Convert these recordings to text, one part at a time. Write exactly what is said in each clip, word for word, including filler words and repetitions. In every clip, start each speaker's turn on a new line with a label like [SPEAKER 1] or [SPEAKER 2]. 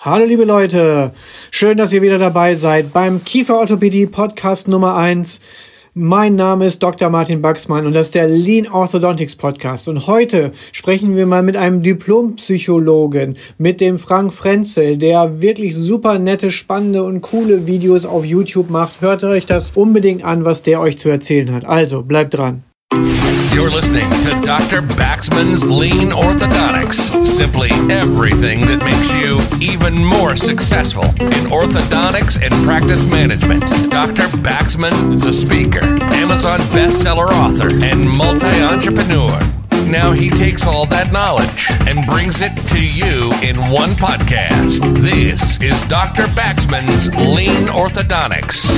[SPEAKER 1] Hallo liebe Leute, schön, dass ihr wieder dabei seid beim Kieferorthopädie Podcast Nummer eins. Mein Name ist Doktor Martin Baxmann und das ist der Lean Orthodontics Podcast. Und heute sprechen wir mal mit einem Diplompsychologen, mit dem Frank Frenzel, der wirklich super nette, spannende und coole Videos auf YouTube macht. Hört euch das unbedingt an, was der euch zu erzählen hat. Also, bleibt dran.
[SPEAKER 2] You're listening to Doctor Baxman's Lean Orthodontics. Simply everything that makes you even more successful in orthodontics and practice management. Doctor Baxman is a speaker, Amazon bestseller author, and multi-entrepreneur. Now he takes all that knowledge and brings it to you in one podcast. This is Doctor Baxman's Lean Orthodontics.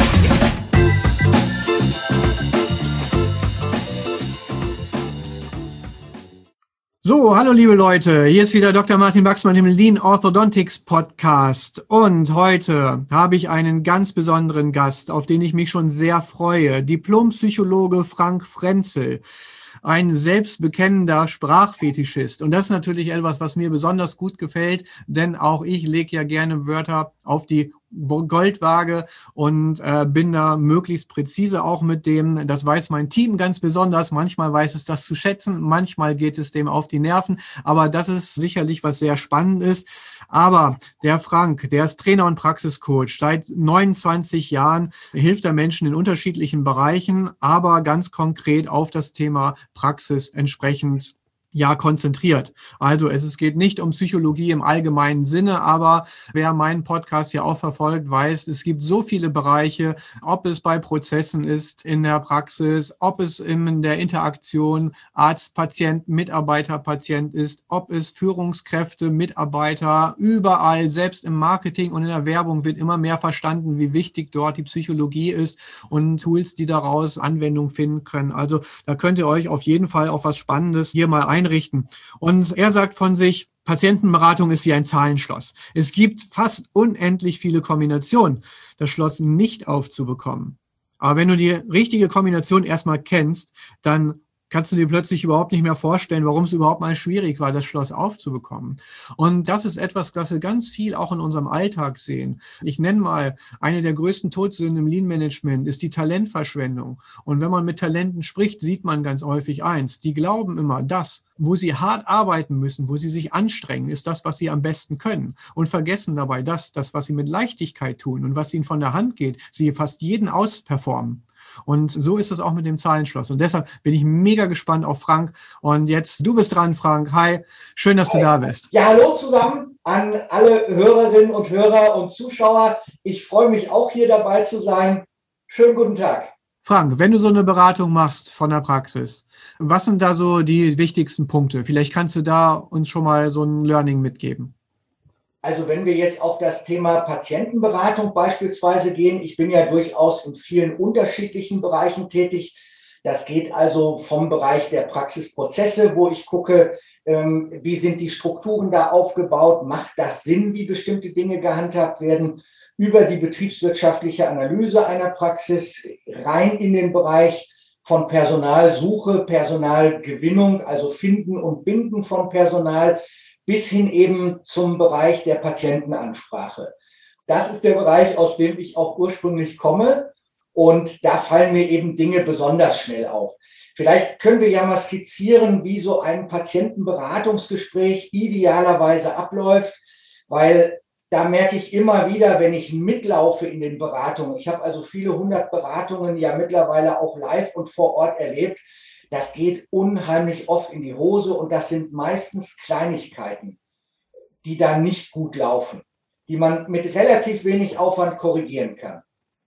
[SPEAKER 1] So, hallo liebe Leute, hier ist wieder Doktor Martin Baxmann im Lean Orthodontics Podcast und heute habe ich einen ganz besonderen Gast, auf den ich mich schon sehr freue, Diplompsychologe Frank Frenzel, ein selbstbekennender Sprachfetischist, und das ist natürlich etwas, was mir besonders gut gefällt, denn auch ich lege ja gerne Wörter auf die Goldwaage und äh, bin da möglichst präzise auch mit dem. Das weiß mein Team ganz besonders. Manchmal weiß es das zu schätzen, manchmal geht es dem auf die Nerven, aber das ist sicherlich was sehr spannend ist. Aber der Frank, der ist Trainer und Praxiscoach. Seit neunundzwanzig Jahren hilft er Menschen in unterschiedlichen Bereichen, aber ganz konkret auf das Thema Praxis entsprechend ja, konzentriert. Also es, es geht nicht um Psychologie im allgemeinen Sinne, aber wer meinen Podcast ja auch verfolgt, weiß, es gibt so viele Bereiche, ob es bei Prozessen ist in der Praxis, ob es in der Interaktion Arzt-Patient, Mitarbeiter-Patient ist, ob es Führungskräfte, Mitarbeiter, überall, selbst im Marketing und in der Werbung wird immer mehr verstanden, wie wichtig dort die Psychologie ist und Tools, die daraus Anwendung finden können. Also da könnt ihr euch auf jeden Fall auf was Spannendes hier mal ein einrichten. Und er sagt von sich, Patientenberatung ist wie ein Zahlenschloss. Es gibt fast unendlich viele Kombinationen, das Schloss nicht aufzubekommen. Aber wenn du die richtige Kombination erstmal kennst, dann kannst du dir plötzlich überhaupt nicht mehr vorstellen, warum es überhaupt mal schwierig war, das Schloss aufzubekommen. Und das ist etwas, was wir ganz viel auch in unserem Alltag sehen. Ich nenne mal, eine der größten Todsünden im Lean-Management ist die Talentverschwendung. Und wenn man mit Talenten spricht, sieht man ganz häufig eins. Die glauben immer, das, wo sie hart arbeiten müssen, wo sie sich anstrengen, ist das, was sie am besten können. Und vergessen dabei das, das, was sie mit Leichtigkeit tun und was ihnen von der Hand geht, sie fast jeden ausperformen. Und so ist es auch mit dem Zahlenschloss. Und deshalb bin ich mega gespannt auf Frank. Und jetzt, du bist dran, Frank. Hi, schön, dass
[SPEAKER 3] Hi.
[SPEAKER 1] du da bist.
[SPEAKER 3] Ja, hallo zusammen an alle Hörerinnen und Hörer und Zuschauer. Ich freue mich auch, hier dabei zu sein. Schönen guten Tag.
[SPEAKER 1] Frank, wenn du so eine Beratung machst von der Praxis, was sind da so die wichtigsten Punkte? Vielleicht kannst du da uns schon mal so ein Learning mitgeben.
[SPEAKER 3] Also wenn wir jetzt auf das Thema Patientenberatung beispielsweise gehen, ich bin ja durchaus in vielen unterschiedlichen Bereichen tätig. Das geht also vom Bereich der Praxisprozesse, wo ich gucke, wie sind die Strukturen da aufgebaut, macht das Sinn, wie bestimmte Dinge gehandhabt werden, über die betriebswirtschaftliche Analyse einer Praxis rein in den Bereich von Personalsuche, Personalgewinnung, also Finden und Binden von Personal, bis hin eben zum Bereich der Patientenansprache. Das ist der Bereich, aus dem ich auch ursprünglich komme, und da fallen mir eben Dinge besonders schnell auf. Vielleicht können wir ja mal skizzieren, wie so ein Patientenberatungsgespräch idealerweise abläuft, weil da merke ich immer wieder, wenn ich mitlaufe in den Beratungen, ich habe also viele hundert Beratungen ja mittlerweile auch live und vor Ort erlebt, das geht unheimlich oft in die Hose, und das sind meistens Kleinigkeiten, die da nicht gut laufen, die man mit relativ wenig Aufwand korrigieren kann.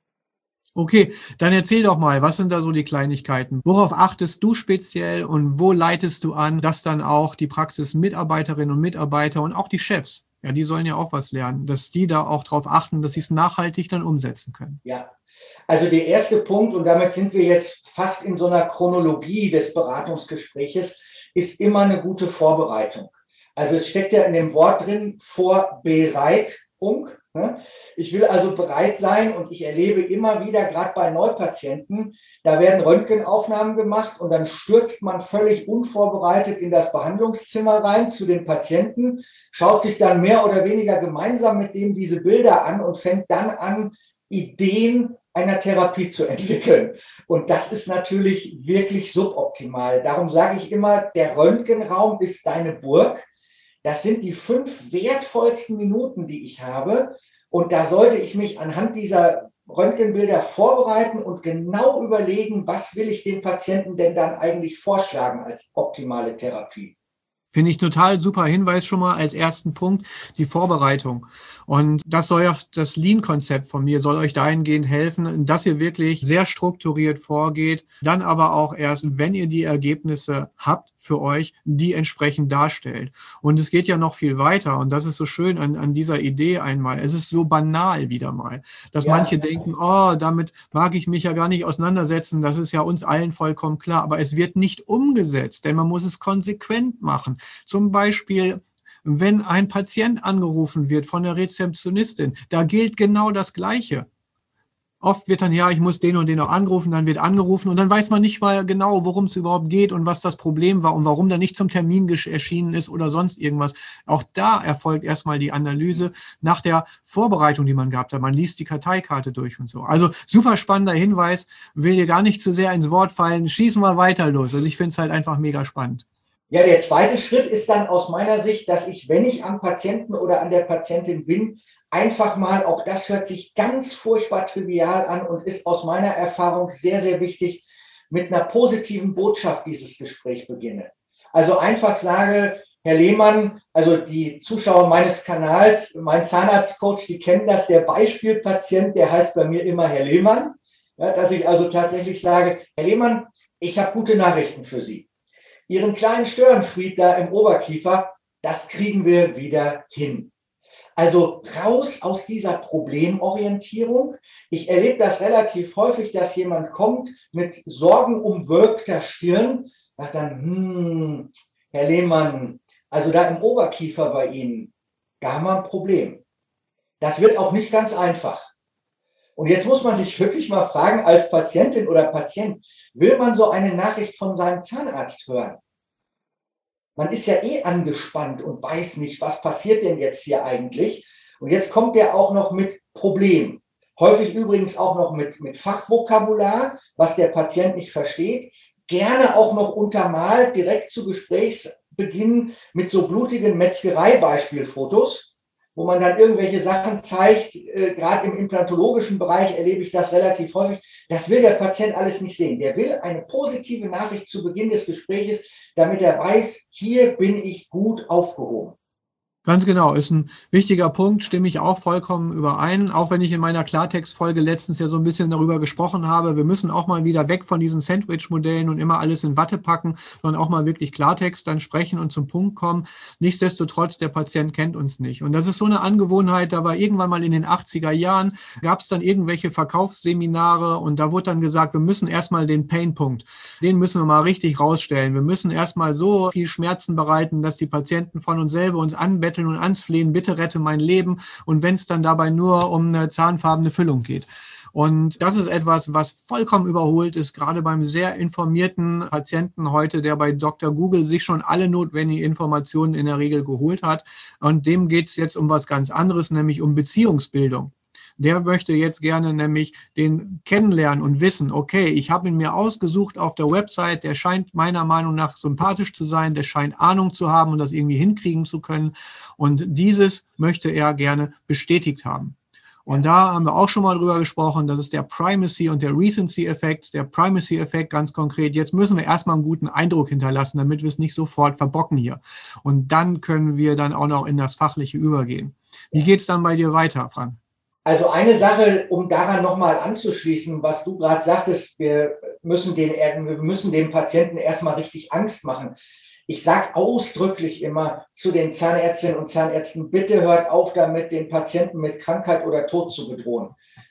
[SPEAKER 1] Okay, dann erzähl doch mal, was sind da so die Kleinigkeiten? Worauf achtest du speziell und wo leitest du an, dass dann auch die Praxismitarbeiterinnen und Mitarbeiter und auch die Chefs, ja, die sollen ja auch was lernen, dass die da auch darauf achten, dass sie es nachhaltig dann umsetzen können?
[SPEAKER 3] Ja. Also der erste Punkt, und damit sind wir jetzt fast in so einer Chronologie des Beratungsgespräches, ist immer eine gute Vorbereitung. Also es steckt ja in dem Wort drin, vorbereit Unk. Ne? Ich will also bereit sein und ich erlebe immer wieder, gerade bei Neupatienten, da werden Röntgenaufnahmen gemacht und dann stürzt man völlig unvorbereitet in das Behandlungszimmer rein zu den Patienten, schaut sich dann mehr oder weniger gemeinsam mit dem diese Bilder an und fängt dann an, Ideen einer Therapie zu entwickeln. Und das ist natürlich wirklich suboptimal. Darum sage ich immer, der Röntgenraum ist deine Burg. Das sind die fünf wertvollsten Minuten, die ich habe. Und da sollte ich mich anhand dieser Röntgenbilder vorbereiten und genau überlegen, was will ich dem Patienten denn dann eigentlich vorschlagen als optimale Therapie.
[SPEAKER 1] Finde ich total super Hinweis schon mal als ersten Punkt, die Vorbereitung. Und das soll ja das Lean-Konzept von mir, soll euch dahingehend helfen, dass ihr wirklich sehr strukturiert vorgeht, dann aber auch erst, wenn ihr die Ergebnisse habt für euch, die entsprechend darstellt. Und es geht ja noch viel weiter und das ist so schön an, an dieser Idee einmal. Es ist so banal wieder mal, dass ja. manche denken, oh, damit mag ich mich ja gar nicht auseinandersetzen, das ist ja uns allen vollkommen klar, aber es wird nicht umgesetzt, denn man muss es konsequent machen. Zum Beispiel, wenn ein Patient angerufen wird von der Rezeptionistin, da gilt genau das Gleiche. Oft wird dann, ja, ich muss den und den noch anrufen, dann wird angerufen und dann weiß man nicht mal genau, worum es überhaupt geht und was das Problem war und warum der nicht zum Termin erschienen ist oder sonst irgendwas. Auch da erfolgt erstmal die Analyse nach der Vorbereitung, die man gehabt hat. Man liest die Karteikarte durch und so. Also super spannender Hinweis, will dir gar nicht zu sehr ins Wort fallen. Schießen wir weiter los. Also ich finde es halt einfach mega spannend.
[SPEAKER 3] Ja, der zweite Schritt ist dann aus meiner Sicht, dass ich, wenn ich am Patienten oder an der Patientin bin, einfach mal, auch das hört sich ganz furchtbar trivial an und ist aus meiner Erfahrung sehr, sehr wichtig, mit einer positiven Botschaft dieses Gespräch beginne. Also einfach sage, Herr Lehmann, also die Zuschauer meines Kanals, mein Zahnarztcoach, die kennen das, der Beispielpatient, der heißt bei mir immer Herr Lehmann, ja, dass ich also tatsächlich sage, Herr Lehmann, ich habe gute Nachrichten für Sie. Ihren kleinen Störenfried da im Oberkiefer, das kriegen wir wieder hin. Also raus aus dieser Problemorientierung. Ich erlebe das relativ häufig, dass jemand kommt mit sorgenumwölkter Stirn, sagt dann, hm, Herr Lehmann, also da im Oberkiefer bei Ihnen, da haben wir ein Problem. Das wird auch nicht ganz einfach. Und jetzt muss man sich wirklich mal fragen, als Patientin oder Patient, will man so eine Nachricht von seinem Zahnarzt hören? Man ist ja eh angespannt und weiß nicht, was passiert denn jetzt hier eigentlich. Und jetzt kommt der auch noch mit Problemen. Häufig übrigens auch noch mit, mit Fachvokabular, was der Patient nicht versteht. Gerne auch noch untermalt, direkt zu Gesprächsbeginn mit so blutigen Metzgerei-Beispielfotos, wo man dann irgendwelche Sachen zeigt. Äh, gerade im implantologischen Bereich erlebe ich das relativ häufig. Das will der Patient alles nicht sehen. Der will eine positive Nachricht zu Beginn des Gespräches, damit er weiß, hier bin ich gut aufgehoben.
[SPEAKER 1] Ganz genau, ist ein wichtiger Punkt, stimme ich auch vollkommen überein, auch wenn ich in meiner Klartext-Folge letztens ja so ein bisschen darüber gesprochen habe, wir müssen auch mal wieder weg von diesen Sandwich-Modellen und immer alles in Watte packen, sondern auch mal wirklich Klartext dann sprechen und zum Punkt kommen. Nichtsdestotrotz, der Patient kennt uns nicht. Und das ist so eine Angewohnheit, da war irgendwann mal in den achtziger Jahren, gab es dann irgendwelche Verkaufsseminare und da wurde dann gesagt, wir müssen erstmal den Painpunkt, den müssen wir mal richtig rausstellen. Wir müssen erstmal so viel Schmerzen bereiten, dass die Patienten von uns selber uns anbetteln und ansflehen, bitte rette mein Leben und wenn es dann dabei nur um eine zahnfarbene Füllung geht. Und das ist etwas, was vollkommen überholt ist, gerade beim sehr informierten Patienten heute, der bei Doktor Google sich schon alle notwendigen Informationen in der Regel geholt hat. Und dem geht es jetzt um was ganz anderes, nämlich um Beziehungsbildung. Der möchte jetzt gerne nämlich den kennenlernen und wissen, okay, ich habe ihn mir ausgesucht auf der Website, der scheint meiner Meinung nach sympathisch zu sein, der scheint Ahnung zu haben und das irgendwie hinkriegen zu können. Und dieses möchte er gerne bestätigt haben. Und da haben wir auch schon mal drüber gesprochen, das ist der Primacy- und der Recency-Effekt. Der Primacy-Effekt ganz konkret, jetzt müssen wir erstmal einen guten Eindruck hinterlassen, damit wir es nicht sofort verbocken hier. Und dann können wir dann auch noch in das Fachliche übergehen. Wie geht es dann bei dir weiter, Frank?
[SPEAKER 3] Also eine Sache, um daran nochmal anzuschließen, was du gerade sagtest, wir müssen, den, wir müssen dem Patienten erstmal richtig Angst machen. Ich sage ausdrücklich immer zu den Zahnärztinnen und Zahnärzten, bitte hört auf damit, den Patienten mit Krankheit oder Tod zu bedrohen.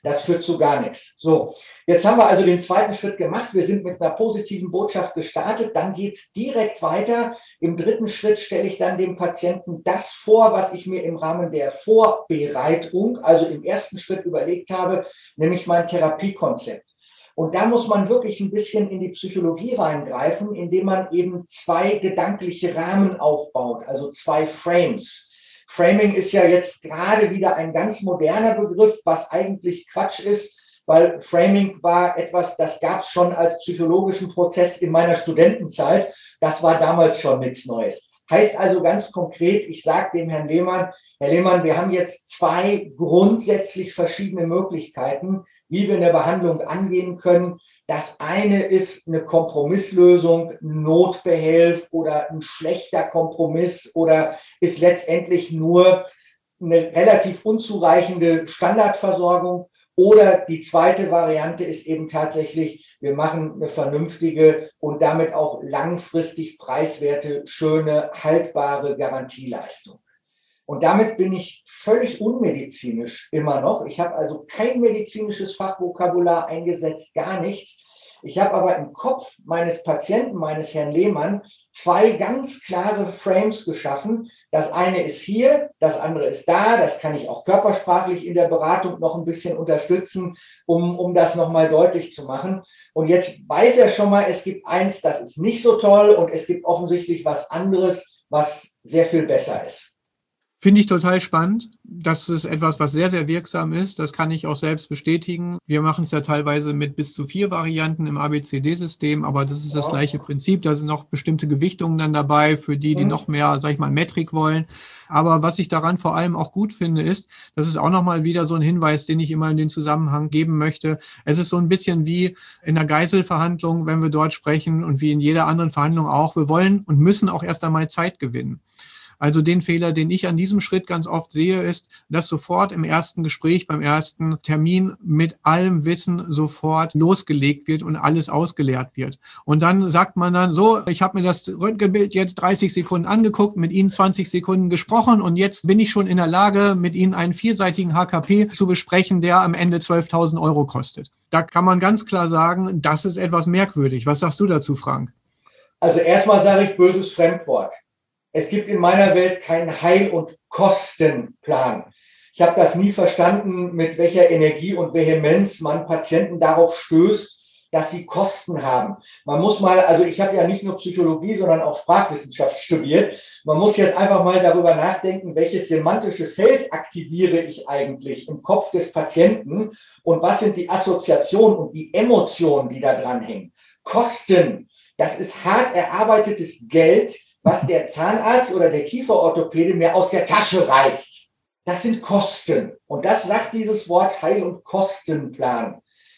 [SPEAKER 3] Das führt zu gar nichts. So, jetzt haben wir also den zweiten Schritt gemacht. Wir sind mit einer positiven Botschaft gestartet. Dann geht es direkt weiter. Im dritten Schritt stelle ich dann dem Patienten das vor, was ich mir im Rahmen der Vorbereitung, also im ersten Schritt überlegt habe, nämlich mein Therapiekonzept. Und da muss man wirklich ein bisschen in die Psychologie reingreifen, indem man eben zwei gedankliche Rahmen aufbaut, also zwei Frames. Framing ist ja jetzt gerade wieder ein ganz moderner Begriff, was eigentlich Quatsch ist, weil Framing war etwas, das gab es schon als psychologischen Prozess in meiner Studentenzeit. Das war damals schon nichts Neues. Heißt also ganz konkret, ich sage dem Herrn Lehmann, Herr Lehmann, wir haben jetzt zwei grundsätzlich verschiedene Möglichkeiten, wie wir eine Behandlung angehen können. Das eine ist eine Kompromisslösung, ein Notbehelf oder ein schlechter Kompromiss oder ist letztendlich nur eine relativ unzureichende Standardversorgung. Oder die zweite Variante ist eben tatsächlich, wir machen eine vernünftige und damit auch langfristig preiswerte, schöne, haltbare Garantieleistung. Und damit bin ich völlig unmedizinisch immer noch. Ich habe also kein medizinisches Fachvokabular eingesetzt, gar nichts. Ich habe aber im Kopf meines Patienten, meines Herrn Lehmann, zwei ganz klare Frames geschaffen. Das eine ist hier, das andere ist da. Das kann ich auch körpersprachlich in der Beratung noch ein bisschen unterstützen, um, um das nochmal deutlich zu machen. Und jetzt weiß er schon mal, es gibt eins, das ist nicht so toll und es gibt offensichtlich was anderes, was sehr viel besser ist.
[SPEAKER 1] Finde ich total spannend. Das ist etwas, was sehr, sehr wirksam ist. Das kann ich auch selbst bestätigen. Wir machen es ja teilweise mit bis zu vier Varianten im A B C D-System, aber das ist das gleiche Prinzip. Da sind noch bestimmte Gewichtungen dann dabei für die, die noch mehr, sag ich mal, Metrik wollen. Aber was ich daran vor allem auch gut finde, ist, das ist auch nochmal wieder so ein Hinweis, den ich immer in den Zusammenhang geben möchte. Es ist so ein bisschen wie in der Geiselverhandlung, wenn wir dort sprechen und wie in jeder anderen Verhandlung auch. Wir wollen und müssen auch erst einmal Zeit gewinnen. Also den Fehler, den ich an diesem Schritt ganz oft sehe, ist, dass sofort im ersten Gespräch, beim ersten Termin mit allem Wissen sofort losgelegt wird und alles ausgeleert wird. Und dann sagt man dann so, ich habe mir das Röntgenbild jetzt dreißig Sekunden angeguckt, mit Ihnen zwanzig Sekunden gesprochen und jetzt bin ich schon in der Lage, mit Ihnen einen vierseitigen H K P zu besprechen, der am Ende zwölftausend Euro kostet. Da kann man ganz klar sagen, das ist etwas merkwürdig. Was sagst du dazu, Frank?
[SPEAKER 3] Also erstmal sage ich böses Fremdwort. Es gibt in meiner Welt keinen Heil- und Kostenplan. Ich habe das nie verstanden, mit welcher Energie und Vehemenz man Patienten darauf stößt, dass sie Kosten haben. Man muss mal, also ich habe ja nicht nur Psychologie, sondern auch Sprachwissenschaft studiert. Man muss jetzt einfach mal darüber nachdenken, welches semantische Feld aktiviere ich eigentlich im Kopf des Patienten und was sind die Assoziationen und die Emotionen, die da dran hängen. Kosten, das ist hart erarbeitetes Geld, was der Zahnarzt oder der Kieferorthopäde mir aus der Tasche reißt. Das sind Kosten. Und das sagt dieses Wort Heil- und Kostenplan.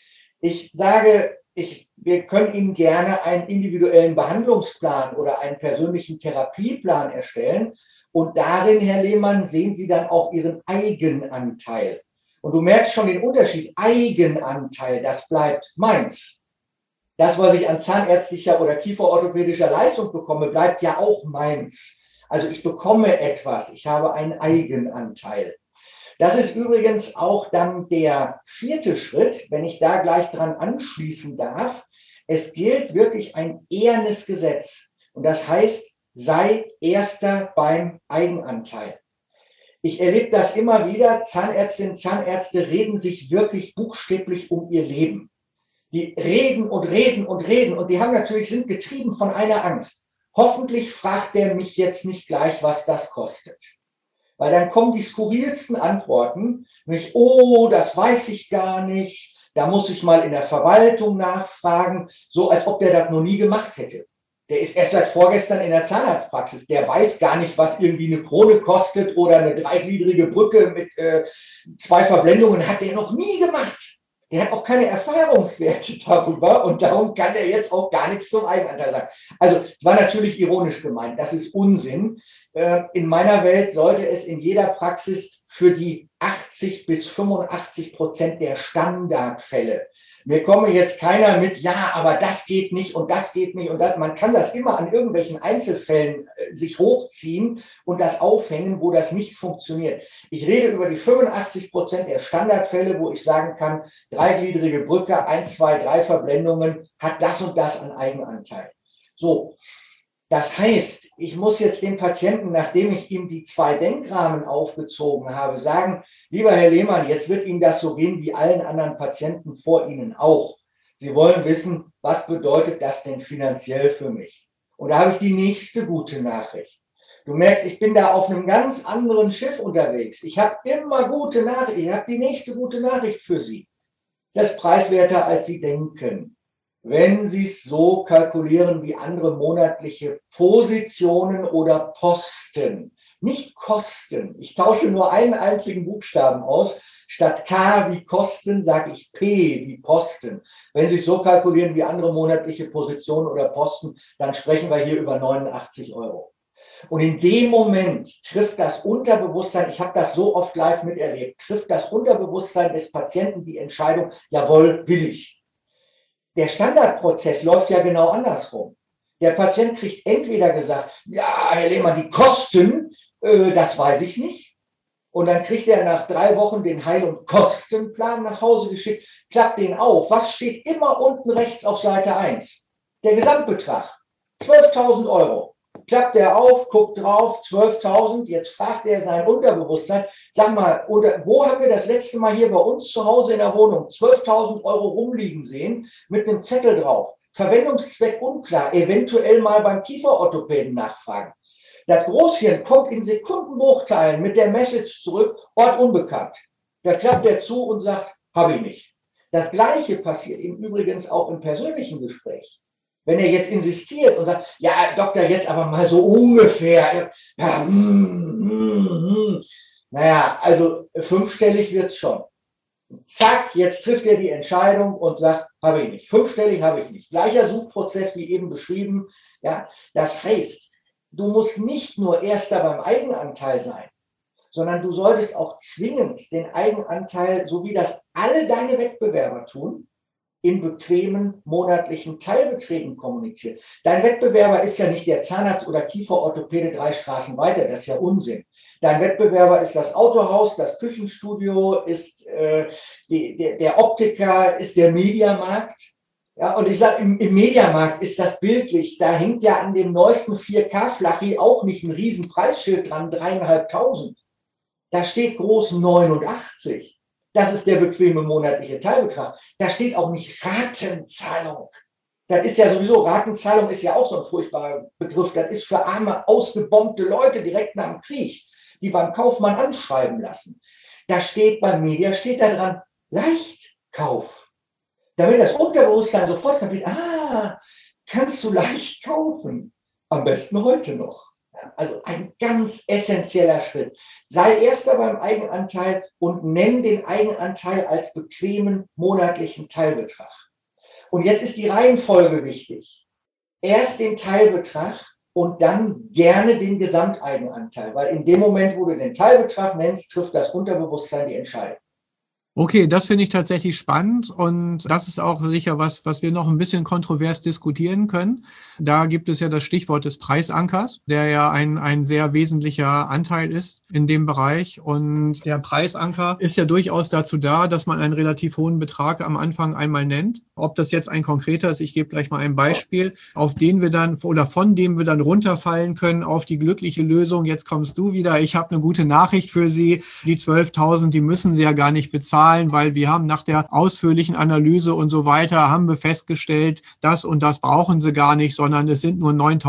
[SPEAKER 3] Ich sage, ich, wir können Ihnen gerne einen individuellen Behandlungsplan oder einen persönlichen Therapieplan erstellen. Und darin, Herr Lehmann, sehen Sie dann auch Ihren Eigenanteil. Und du merkst schon den Unterschied. Eigenanteil, das bleibt meins. Das, was ich an zahnärztlicher oder kieferorthopädischer Leistung bekomme, bleibt ja auch meins. Also ich bekomme etwas, ich habe einen Eigenanteil. Das ist übrigens auch dann der vierte Schritt, wenn ich da gleich dran anschließen darf. Es gilt wirklich ein ehernes Gesetz. Und das heißt, sei Erster beim Eigenanteil. Ich erlebe das immer wieder. Zahnärztinnen, Zahnärzte reden sich wirklich buchstäblich um ihr Leben. Die reden und reden und reden und die haben natürlich, sind getrieben von einer Angst. Hoffentlich fragt der mich jetzt nicht gleich, was das kostet. Weil dann kommen die skurrilsten Antworten, nämlich, oh, das weiß ich gar nicht, da muss ich mal in der Verwaltung nachfragen, so als ob der das noch nie gemacht hätte. Der ist erst seit vorgestern in der Zahnarztpraxis, der weiß gar nicht, was irgendwie eine Krone kostet oder eine dreigliedrige Brücke mit äh, zwei Verblendungen, hat der noch nie gemacht. Der hat auch keine Erfahrungswerte darüber und darum kann er jetzt auch gar nichts zum Eigenanteil sagen. Also es war natürlich ironisch gemeint, das ist Unsinn. In meiner Welt sollte es in jeder Praxis für die achtzig bis fünfundachtzig Prozent der Standardfälle Mir komme jetzt keiner mit, ja, aber das geht nicht und das geht nicht und das. Man kann das immer an irgendwelchen Einzelfällen sich hochziehen und das aufhängen, wo das nicht funktioniert. Ich rede über die fünfundachtzig Prozent der Standardfälle, wo ich sagen kann, dreigliedrige Brücke, eins, zwei, drei Verblendungen, hat das und das an Eigenanteil. So. Das heißt, ich muss jetzt dem Patienten, nachdem ich ihm die zwei Denkrahmen aufgezogen habe, sagen, lieber Herr Lehmann, jetzt wird Ihnen das so gehen wie allen anderen Patienten vor Ihnen auch. Sie wollen wissen, was bedeutet das denn finanziell für mich? Und da habe ich die nächste gute Nachricht. Du merkst, ich bin da auf einem ganz anderen Schiff unterwegs. Ich habe immer gute Nachricht. Ich habe die nächste gute Nachricht für Sie. Das ist preiswerter, als Sie denken. Wenn Sie es so kalkulieren wie andere monatliche Positionen oder Posten, nicht Kosten. Ich tausche nur einen einzigen Buchstaben aus. Statt K wie Kosten sage ich P wie Posten. Wenn Sie es so kalkulieren wie andere monatliche Positionen oder Posten, dann sprechen wir hier über neunundachtzig Euro. Und in dem Moment trifft das Unterbewusstsein, ich habe das so oft live miterlebt, trifft das Unterbewusstsein des Patienten die Entscheidung, jawohl, will ich. Der Standardprozess läuft ja genau andersrum. Der Patient kriegt entweder gesagt, ja, Herr Lehmann, die Kosten, äh, das weiß ich nicht. Und dann kriegt er nach drei Wochen den Heil- und Kostenplan nach Hause geschickt, klappt den auf. Was steht immer unten rechts auf Seite eins? Der Gesamtbetrag, zwölftausend Euro. Klappt er auf, guckt drauf, zwölftausend, jetzt fragt er sein Unterbewusstsein, sag mal, oder wo haben wir das letzte Mal hier bei uns zu Hause in der Wohnung zwölftausend Euro rumliegen sehen, mit einem Zettel drauf, Verwendungszweck unklar, eventuell mal beim Kieferorthopäden nachfragen. Das Großhirn kommt in Sekundenbruchteilen mit der Message zurück, Ort unbekannt. Da klappt er zu und sagt, habe ich nicht. Das Gleiche passiert ihm übrigens auch im persönlichen Gespräch. Wenn er jetzt insistiert und sagt, ja, Doktor, jetzt aber mal so ungefähr. Ja, hm, hm, hm. Naja, also fünfstellig wird's schon. Zack, jetzt trifft er die Entscheidung und sagt, habe ich nicht. Fünfstellig habe ich nicht. Gleicher Suchprozess wie eben beschrieben. Ja, das heißt, du musst nicht nur Erster beim Eigenanteil sein, sondern du solltest auch zwingend den Eigenanteil, so wie das alle deine Wettbewerber tun, in bequemen monatlichen Teilbeträgen kommunizieren. Dein Wettbewerber ist ja nicht der Zahnarzt oder Kieferorthopäde drei Straßen weiter, das ist ja Unsinn. Dein Wettbewerber ist das Autohaus, das Küchenstudio, ist äh, die, der, der Optiker, ist der Mediamarkt. Ja, und ich sage, im, im Mediamarkt ist das bildlich, da hängt ja an dem neuesten vier K-Flachi auch nicht ein riesen Preisschild dran, dreieinhalbtausend. Da steht groß neunundachtzig. Das ist der bequeme monatliche Teilbetrag. Da steht auch nicht Ratenzahlung. Das ist ja sowieso, Ratenzahlung ist ja auch so ein furchtbarer Begriff. Das ist für arme, ausgebombte Leute direkt nach dem Krieg, die beim Kaufmann anschreiben lassen. Da steht beim Media, steht da dran, Leichtkauf. Damit das Unterbewusstsein sofort kapiert, ah, kannst du leicht kaufen. Am besten heute noch. Also ein ganz essentieller Schritt. Sei Erster beim Eigenanteil und nenn den Eigenanteil als bequemen monatlichen Teilbetrag. Und jetzt ist die Reihenfolge wichtig. Erst den Teilbetrag und dann gerne den Gesamteigenanteil, weil in dem Moment, wo du den Teilbetrag nennst, trifft das Unterbewusstsein die Entscheidung.
[SPEAKER 1] Okay, das finde ich tatsächlich spannend und das ist auch sicher was, was wir noch ein bisschen kontrovers diskutieren können. Da gibt es ja das Stichwort des Preisankers, der ja ein, ein sehr wesentlicher Anteil ist in dem Bereich. Und der Preisanker ist ja durchaus dazu da, dass man einen relativ hohen Betrag am Anfang einmal nennt. Ob das jetzt ein konkreter ist, ich gebe gleich mal ein Beispiel, auf den wir dann oder von dem wir dann runterfallen können auf die glückliche Lösung. Jetzt kommst du wieder. Ich habe eine gute Nachricht für Sie. Die zwölftausend, die müssen Sie ja gar nicht bezahlen, weil wir haben nach der ausführlichen Analyse und so weiter, haben wir festgestellt, das und das brauchen Sie gar nicht, sondern es sind nur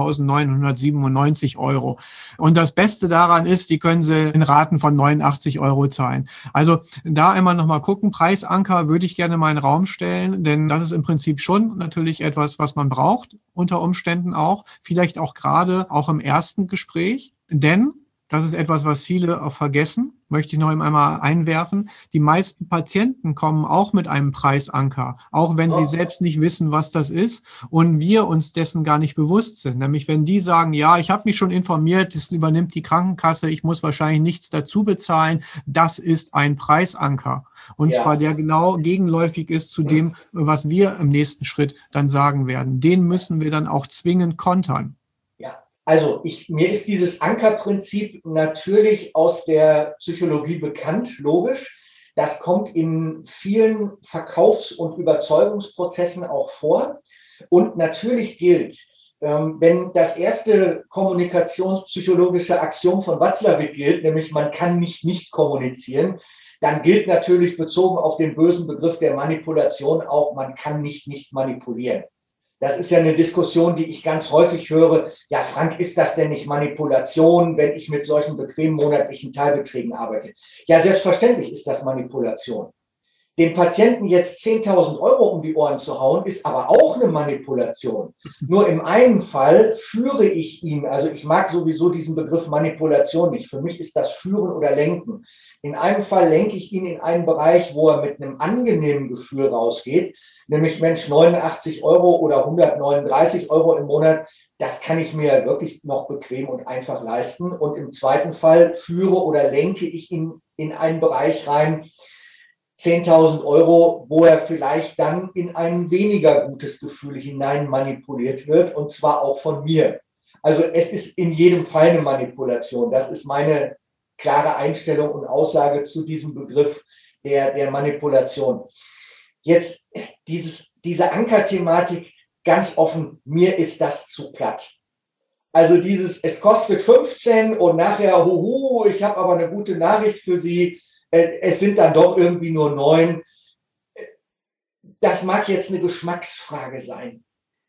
[SPEAKER 1] neuntausendneunhundertsiebenundneunzig Euro. Und das Beste daran ist, die können Sie in Raten von neunundachtzig Euro zahlen. Also da einmal nochmal gucken, Preisanker würde ich gerne mal in den Raum stellen, denn das ist im Prinzip schon natürlich etwas, was man braucht, unter Umständen auch, vielleicht auch gerade auch im ersten Gespräch, denn Das ist etwas, was viele auch vergessen, möchte ich noch einmal einwerfen. Die meisten Patienten kommen auch mit einem Preisanker, auch wenn sie selbst nicht wissen, was das ist und wir uns dessen gar nicht bewusst sind. Nämlich wenn die sagen, ja, ich habe mich schon informiert, das übernimmt die Krankenkasse, ich muss wahrscheinlich nichts dazu bezahlen, das ist ein Preisanker. Und ja. zwar der genau gegenläufig ist zu dem, was wir im nächsten Schritt dann sagen werden. Den müssen wir dann auch zwingend kontern.
[SPEAKER 3] Also ich, mir ist dieses Ankerprinzip natürlich aus der Psychologie bekannt, logisch. Das kommt in vielen Verkaufs- und Überzeugungsprozessen auch vor. Und natürlich gilt, ähm, wenn das erste kommunikationspsychologische Axiom von Watzlawick gilt, nämlich man kann nicht nicht kommunizieren, dann gilt natürlich bezogen auf den bösen Begriff der Manipulation auch, man kann nicht nicht manipulieren. Das ist ja eine Diskussion, die ich ganz häufig höre. Ja, Frank, ist das denn nicht Manipulation, wenn ich mit solchen bequemen monatlichen Teilbeträgen arbeite? Ja, selbstverständlich ist das Manipulation. Dem Patienten jetzt zehntausend Euro um die Ohren zu hauen, ist aber auch eine Manipulation. Nur im einen Fall führe ich ihn, also ich mag sowieso diesen Begriff Manipulation nicht. Für mich ist das Führen oder Lenken. In einem Fall lenke ich ihn in einen Bereich, wo er mit einem angenehmen Gefühl rausgeht, nämlich Mensch, neunundachtzig Euro oder hundertneununddreißig Euro im Monat, das kann ich mir wirklich noch bequem und einfach leisten. Und im zweiten Fall führe oder lenke ich ihn in einen Bereich rein, zehntausend Euro, wo er vielleicht dann in ein weniger gutes Gefühl hinein manipuliert wird, und zwar auch von mir. Also es ist in jedem Fall eine Manipulation. Das ist meine klare Einstellung und Aussage zu diesem Begriff der, der Manipulation. Jetzt dieses, diese Ankerthematik, ganz offen, mir ist das zu platt. Also dieses, es kostet fünfzehn und nachher, huhu, ich habe aber eine gute Nachricht für Sie, es sind dann doch irgendwie nur neun. Das mag jetzt eine Geschmacksfrage sein.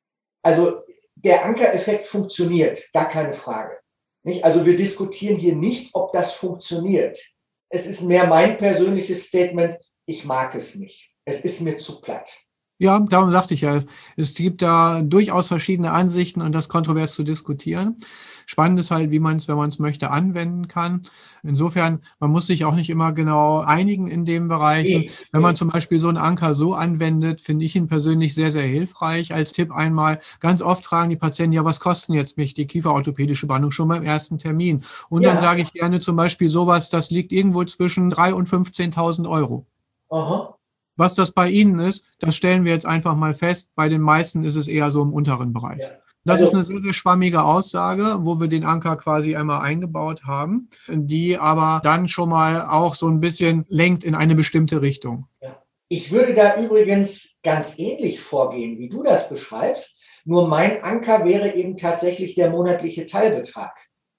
[SPEAKER 3] Also der Ankereffekt funktioniert, gar keine Frage. Nicht? Also wir diskutieren hier nicht, ob das funktioniert. Es ist mehr mein persönliches Statement, ich mag es nicht. Es ist mir zu platt.
[SPEAKER 1] Ja, darum sagte ich ja, es gibt da durchaus verschiedene Ansichten und das kontrovers zu diskutieren. Spannend ist halt, wie man es, wenn man es möchte, anwenden kann. Insofern, man muss sich auch nicht immer genau einigen in dem Bereich. Nee, wenn man nee. zum Beispiel so einen Anker so anwendet, finde ich ihn persönlich sehr, sehr hilfreich. Als Tipp einmal, ganz oft fragen die Patienten, ja, was kosten jetzt mich die kieferorthopädische Behandlung schon beim ersten Termin? Und ja. dann sage ich gerne zum Beispiel sowas, das liegt irgendwo zwischen drei und fünfzehntausend Euro.
[SPEAKER 3] Aha.
[SPEAKER 1] Was das bei Ihnen ist, das stellen wir jetzt einfach mal fest. Bei den meisten ist es eher so im unteren Bereich. Ja. Das also, ist eine sehr, sehr schwammige Aussage, wo wir den Anker quasi einmal eingebaut haben, die aber dann schon mal auch so ein bisschen lenkt in eine bestimmte Richtung.
[SPEAKER 3] Ja. Ich würde da übrigens ganz ähnlich vorgehen, wie du das beschreibst. Nur mein Anker wäre eben tatsächlich der monatliche Teilbetrag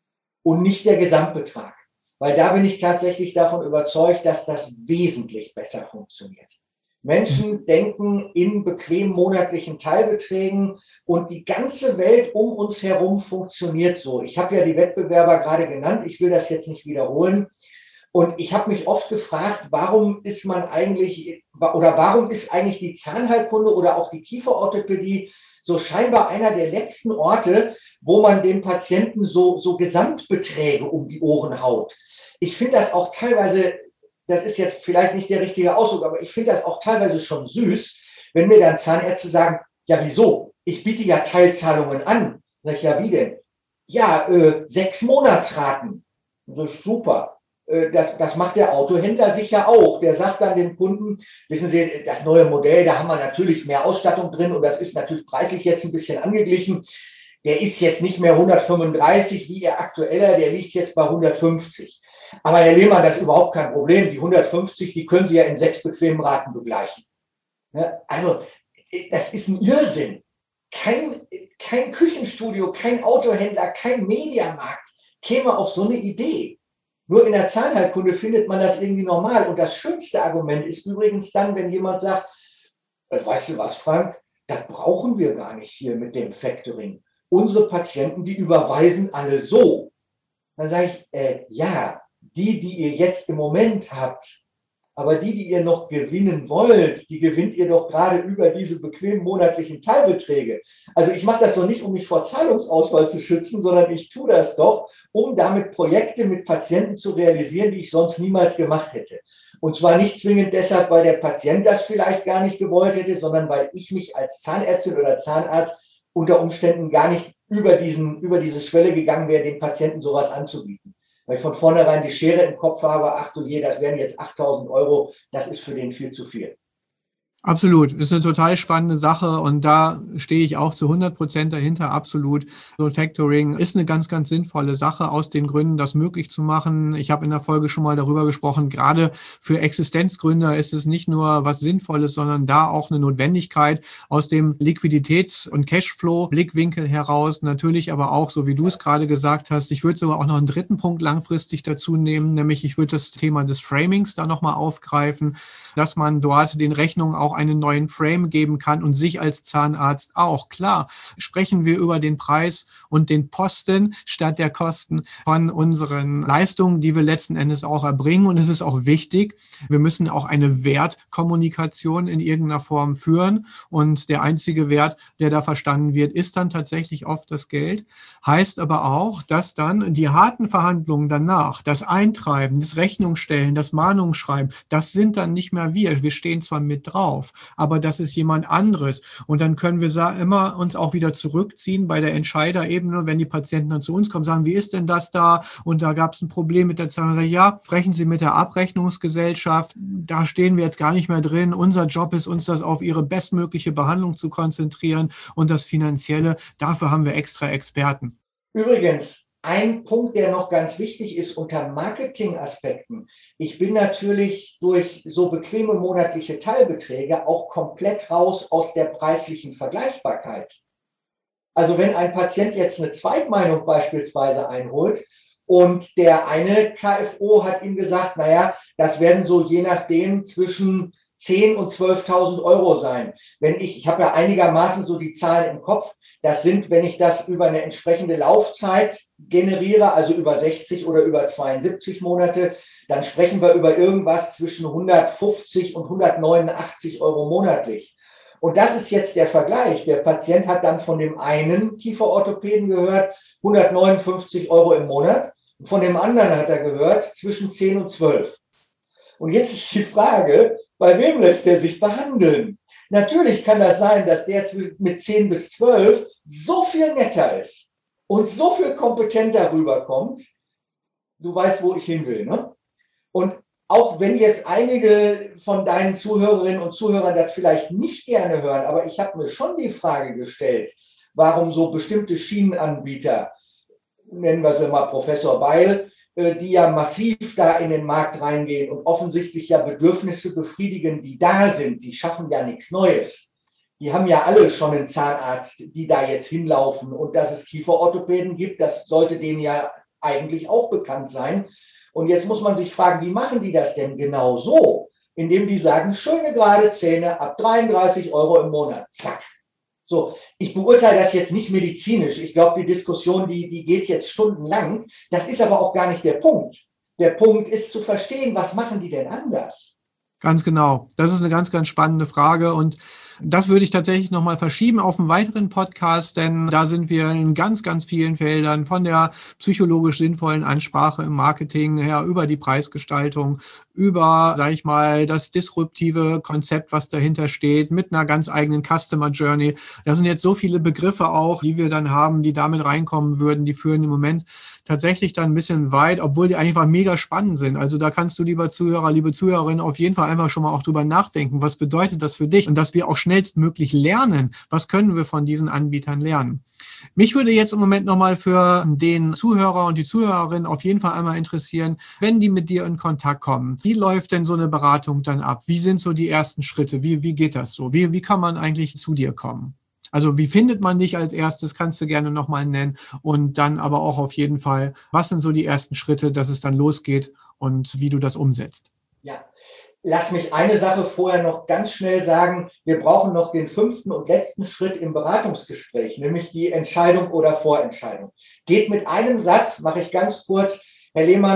[SPEAKER 3] und nicht der Gesamtbetrag. Weil da bin ich tatsächlich davon überzeugt, dass das wesentlich besser funktioniert. Menschen denken in bequemen monatlichen Teilbeträgen und die ganze Welt um uns herum funktioniert so. Ich habe ja die Wettbewerber gerade genannt, ich will das jetzt nicht wiederholen. Und ich habe mich oft gefragt, warum ist man eigentlich oder warum ist eigentlich die Zahnheilkunde oder auch die Kieferorthopädie so scheinbar einer der letzten Orte, wo man dem Patienten so, so Gesamtbeträge um die Ohren haut. Ich finde das auch teilweise, das ist jetzt vielleicht nicht der richtige Ausdruck, aber ich finde das auch teilweise schon süß, wenn mir dann Zahnärzte sagen, ja wieso, ich biete ja Teilzahlungen an. Sag ich, ja wie denn? Ja, äh, sechs Monatsraten. So, super. Das, das macht der Autohändler sicher auch. Der sagt dann dem Kunden, wissen Sie, das neue Modell, da haben wir natürlich mehr Ausstattung drin und das ist natürlich preislich jetzt ein bisschen angeglichen. Der ist jetzt nicht mehr hundertfünfunddreißig wie Ihr aktueller, der liegt jetzt bei hundertfünfzig. Aber Herr Lehmann, das ist überhaupt kein Problem. Die hundertfünfzig, die können Sie ja in sechs bequemen Raten begleichen. Also, das ist ein Irrsinn. Kein, kein Küchenstudio, kein Autohändler, kein Mediamarkt käme auf so eine Idee. Nur in der Zahnheilkunde findet man das irgendwie normal. Und das schönste Argument ist übrigens dann, wenn jemand sagt, weißt du was, Frank, das brauchen wir gar nicht hier mit dem Factoring. Unsere Patienten, die überweisen alle so. Dann sage ich, äh, ja, die, die ihr jetzt im Moment habt, Aber die, die ihr noch gewinnen wollt, die gewinnt ihr doch gerade über diese bequemen monatlichen Teilbeträge. Also ich mache das doch nicht, um mich vor Zahlungsausfall zu schützen, sondern ich tue das doch, um damit Projekte mit Patienten zu realisieren, die ich sonst niemals gemacht hätte. Und zwar nicht zwingend deshalb, weil der Patient das vielleicht gar nicht gewollt hätte, sondern weil ich mich als Zahnärztin oder Zahnarzt unter Umständen gar nicht über, diesen, über diese Schwelle gegangen wäre, den Patienten sowas anzubieten. Weil ich von vornherein die Schere im Kopf habe, ach du je, das wären jetzt achttausend Euro, das ist für den viel zu viel.
[SPEAKER 1] Absolut, ist eine total spannende Sache und da stehe ich auch zu hundert Prozent dahinter, absolut. So ein Factoring ist eine ganz, ganz sinnvolle Sache aus den Gründen, das möglich zu machen. Ich habe in der Folge schon mal darüber gesprochen, gerade für Existenzgründer ist es nicht nur was Sinnvolles, sondern da auch eine Notwendigkeit aus dem Liquiditäts- und Cashflow-Blickwinkel heraus. Natürlich aber auch, so wie du es gerade gesagt hast, ich würde sogar auch noch einen dritten Punkt langfristig dazu nehmen, nämlich ich würde das Thema des Framings da nochmal aufgreifen, dass man dort den Rechnungen auch einen neuen Frame geben kann und sich als Zahnarzt auch. Klar, sprechen wir über den Preis und den Posten statt der Kosten von unseren Leistungen, die wir letzten Endes auch erbringen. Und es ist auch wichtig, wir müssen auch eine Wertkommunikation in irgendeiner Form führen. Und der einzige Wert, der da verstanden wird, ist dann tatsächlich oft das Geld. Heißt aber auch, dass dann die harten Verhandlungen danach, das Eintreiben, das Rechnungsstellen, das Mahnungsschreiben, das sind dann nicht mehr wir. Wir stehen zwar mit drauf, aber das ist jemand anderes. Und dann können wir immer uns auch wieder zurückziehen bei der Entscheiderebene, wenn die Patienten dann zu uns kommen, sagen, wie ist denn das da? Und da gab es ein Problem mit der Zahlung. Ja, sprechen Sie mit der Abrechnungsgesellschaft. Da stehen wir jetzt gar nicht mehr drin. Unser Job ist, uns das auf Ihre bestmögliche Behandlung zu konzentrieren und das Finanzielle, dafür haben wir extra Experten.
[SPEAKER 3] Übrigens, ein Punkt, der noch ganz wichtig ist unter Marketingaspekten. Ich bin natürlich durch so bequeme monatliche Teilbeträge auch komplett raus aus der preislichen Vergleichbarkeit. Also wenn ein Patient jetzt eine Zweitmeinung beispielsweise einholt und der eine K F O hat ihm gesagt, naja, das werden so je nachdem zwischen zehntausend und zwölftausend Euro sein. Wenn ich, ich habe ja einigermaßen so die Zahlen im Kopf, das sind, wenn ich das über eine entsprechende Laufzeit generiere, also über sechzig oder über zweiundsiebzig Monate, dann sprechen wir über irgendwas zwischen hundertfünfzig und hundertneunundachtzig Euro monatlich. Und das ist jetzt der Vergleich. Der Patient hat dann von dem einen Kieferorthopäden gehört, hundertneunundfünfzig Euro im Monat. Und von dem anderen hat er gehört, zwischen zehn und zwölf. Und jetzt ist die Frage, bei wem lässt er sich behandeln? Natürlich kann das sein, dass der mit zehn bis zwölf so viel netter ist und so viel kompetenter rüberkommt. Du weißt, wo ich hin will, ne? Und auch wenn jetzt einige von deinen Zuhörerinnen und Zuhörern das vielleicht nicht gerne hören, aber ich habe mir schon die Frage gestellt, warum so bestimmte Schienenanbieter, nennen wir sie mal Professor Beil, die ja massiv da in den Markt reingehen und offensichtlich ja Bedürfnisse befriedigen, die da sind. Die schaffen ja nichts Neues. Die haben ja alle schon einen Zahnarzt, die da jetzt hinlaufen. Und dass es Kieferorthopäden gibt, das sollte denen ja eigentlich auch bekannt sein. Und jetzt muss man sich fragen, wie machen die das denn genau so? Indem die sagen, schöne gerade Zähne ab dreiunddreißig Euro im Monat. Zack. So, ich beurteile das jetzt nicht medizinisch. Ich glaube, die Diskussion, die, die geht jetzt stundenlang. Das ist aber auch gar nicht der Punkt. Der Punkt ist zu verstehen, was machen die denn anders?
[SPEAKER 1] Ganz genau. Das ist eine ganz, ganz spannende Frage und das würde ich tatsächlich nochmal verschieben auf einen weiteren Podcast, denn da sind wir in ganz, ganz vielen Feldern von der psychologisch sinnvollen Ansprache im Marketing her über die Preisgestaltung, über, sage ich mal, das disruptive Konzept, was dahinter steht, mit einer ganz eigenen Customer Journey. Da sind jetzt so viele Begriffe auch, die wir dann haben, die damit reinkommen würden, die führen im Moment tatsächlich dann ein bisschen weit, obwohl die einfach mega spannend sind. Also da kannst du, lieber Zuhörer, liebe Zuhörerin, auf jeden Fall einfach schon mal auch drüber nachdenken. Was bedeutet das für dich? Und dass wir auch schnellstmöglich lernen. Was können wir von diesen Anbietern lernen? Mich würde jetzt im Moment nochmal für den Zuhörer und die Zuhörerin auf jeden Fall einmal interessieren, wenn die mit dir in Kontakt kommen. Wie läuft denn so eine Beratung dann ab? Wie sind so die ersten Schritte? Wie, wie geht das so? Wie, wie kann man eigentlich zu dir kommen? Also wie findet man dich als erstes, kannst du gerne nochmal nennen und dann aber auch auf jeden Fall, was sind so die ersten Schritte, dass es dann losgeht und wie du das umsetzt?
[SPEAKER 3] Ja, lass mich eine Sache vorher noch ganz schnell sagen. Wir brauchen noch den fünften und letzten Schritt im Beratungsgespräch, nämlich die Entscheidung oder Vorentscheidung. Geht mit einem Satz, mache ich ganz kurz, Herr Lehmann,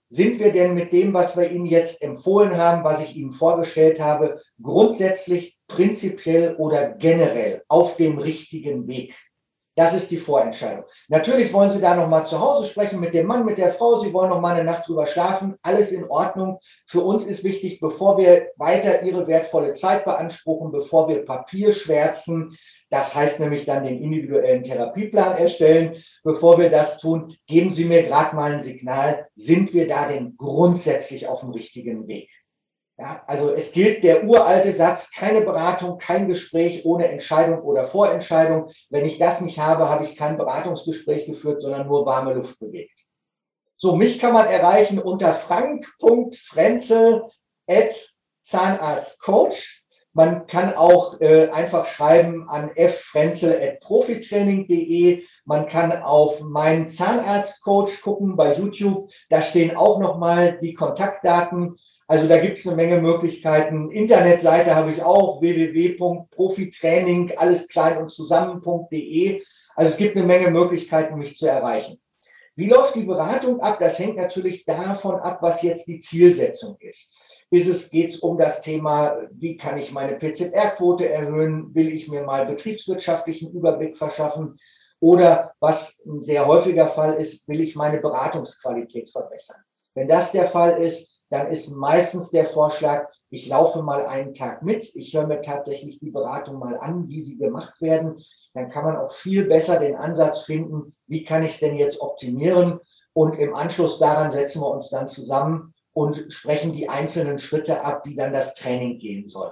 [SPEAKER 3] sind wir denn mit dem, was wir Ihnen jetzt empfohlen haben, was ich Ihnen vorgestellt habe, grundsätzlich, prinzipiell oder generell auf dem richtigen Weg? Das ist die Vorentscheidung. Natürlich wollen Sie da nochmal zu Hause sprechen mit dem Mann, mit der Frau. Sie wollen noch mal eine Nacht drüber schlafen. Alles in Ordnung. Für uns ist wichtig, bevor wir weiter Ihre wertvolle Zeit beanspruchen, bevor wir Papier schwärzen, das heißt nämlich dann den individuellen Therapieplan erstellen. Bevor wir das tun, geben Sie mir gerade mal ein Signal. Sind wir da denn grundsätzlich auf dem richtigen Weg? Ja, also es gilt der uralte Satz, keine Beratung, kein Gespräch ohne Entscheidung oder Vorentscheidung. Wenn ich das nicht habe, habe ich kein Beratungsgespräch geführt, sondern nur warme Luft bewegt. So, mich kann man erreichen unter frank punkt frenzel at zahnarztcoach. Man kann auch äh, einfach schreiben an f frenzel at profitraining punkt de. Man kann auf meinen Zahnarztcoach gucken bei YouTube. Da stehen auch nochmal die Kontaktdaten. Also da gibt es eine Menge Möglichkeiten. Internetseite habe ich auch, w w w punkt profitraining, alles klein und zusammen punkt de. Also es gibt eine Menge Möglichkeiten, mich zu erreichen. Wie läuft die Beratung ab? Das hängt natürlich davon ab, was jetzt die Zielsetzung ist. Ist es, geht es um das Thema, wie kann ich meine P Z R-Quote erhöhen? Will ich mir mal betriebswirtschaftlichen Überblick verschaffen? Oder was ein sehr häufiger Fall ist, will ich meine Beratungsqualität verbessern? Wenn das der Fall ist, dann ist meistens der Vorschlag, ich laufe mal einen Tag mit, ich höre mir tatsächlich die Beratung mal an, wie sie gemacht werden. Dann kann man auch viel besser den Ansatz finden, wie kann ich es denn jetzt optimieren? Und im Anschluss daran setzen wir uns dann zusammen und sprechen die einzelnen Schritte ab, die dann das Training gehen soll.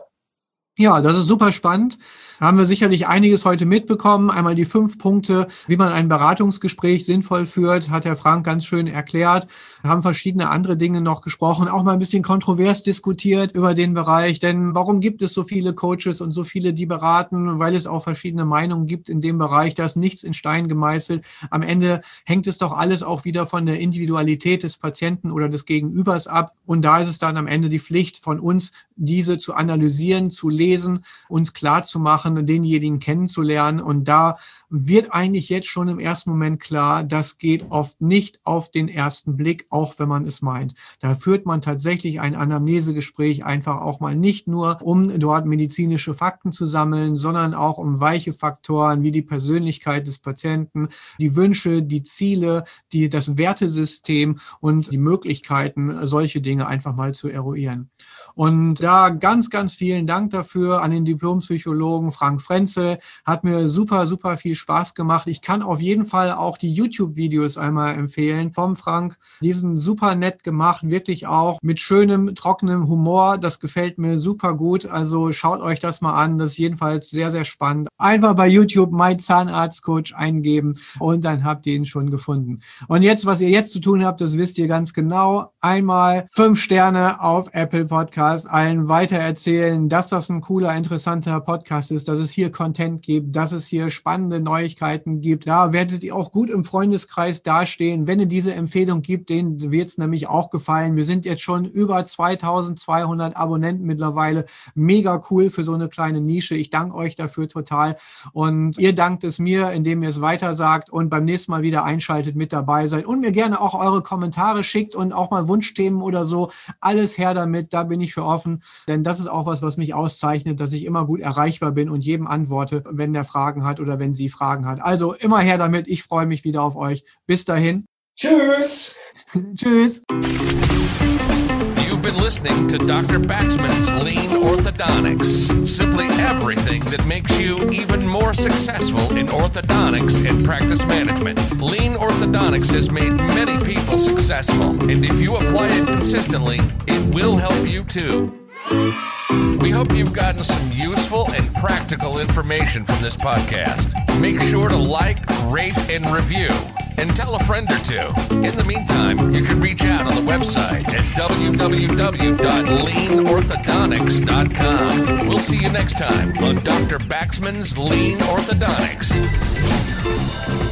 [SPEAKER 1] Ja, das ist super spannend. Da haben wir sicherlich einiges heute mitbekommen. Einmal die fünf Punkte, wie man ein Beratungsgespräch sinnvoll führt, hat Herr Frank ganz schön erklärt. Wir haben verschiedene andere Dinge noch gesprochen, auch mal ein bisschen kontrovers diskutiert über den Bereich. Denn warum gibt es so viele Coaches und so viele, die beraten? Weil es auch verschiedene Meinungen gibt in dem Bereich. Da ist nichts in Stein gemeißelt. Am Ende hängt es doch alles auch wieder von der Individualität des Patienten oder des Gegenübers ab. Und da ist es dann am Ende die Pflicht von uns, diese zu analysieren, zu lesen, uns klar zu machen, denjenigen kennenzulernen. Und da wird eigentlich jetzt schon im ersten Moment klar, das geht oft nicht auf den ersten Blick, auch wenn man es meint. Da führt man tatsächlich ein Anamnesegespräch einfach auch mal nicht nur, um dort medizinische Fakten zu sammeln, sondern auch um weiche Faktoren wie die Persönlichkeit des Patienten, die Wünsche, die Ziele, die, das Wertesystem und die Möglichkeiten, solche Dinge einfach mal zu eruieren. Und da ganz, ganz vielen Dank dafür an den Diplompsychologen Frank Frenzel. Hat mir super, super viel Spaß gemacht. Ich kann auf jeden Fall auch die YouTube-Videos einmal empfehlen vom Frank. Die sind super nett gemacht, wirklich auch mit schönem, trockenem Humor. Das gefällt mir super gut. Also schaut euch das mal an. Das ist jedenfalls sehr, sehr spannend. Einfach bei YouTube mein Zahnarztcoach eingeben und dann habt ihr ihn schon gefunden. Und jetzt, was ihr jetzt zu tun habt, das wisst ihr ganz genau. Einmal fünf Sterne auf Apple Podcast. Allen weitererzählen, dass das ein cooler, interessanter Podcast ist, dass es hier Content gibt, dass es hier spannende Neuigkeiten gibt. Da werdet ihr auch gut im Freundeskreis dastehen. Wenn es diese Empfehlung gibt, denen wird es nämlich auch gefallen. Wir sind jetzt schon über zweitausendzweihundert Abonnenten mittlerweile. Mega cool für so eine kleine Nische. Ich danke euch dafür total. Und ihr dankt es mir, indem ihr es weiter sagt und beim nächsten Mal wieder einschaltet, mit dabei seid und mir gerne auch eure Kommentare schickt und auch mal Wunschthemen oder so. Alles her damit, da bin ich für offen, denn das ist auch was, was mich auszeichnet, dass ich immer gut erreichbar bin und jedem antworte, wenn der Fragen hat oder wenn sie Fragen hat. Also immer her damit, ich freue mich wieder auf euch. Bis dahin.
[SPEAKER 3] Tschüss.
[SPEAKER 1] Tschüss.
[SPEAKER 2] You've been listening to Doctor Baxman's Lean Orthodontics. Simply everything that makes you even more successful in orthodontics and practice management. Lean Orthodontics has made many people successful, and if you apply it consistently, it will help you too. We hope you've gotten some useful and practical information from this podcast. Make sure to like, rate, and review, and tell a friend or two. In the meantime, you can reach out on the website at w w w dot lean orthodontics dot com. We'll see you next time on Doctor Baxman's Lean Orthodontics.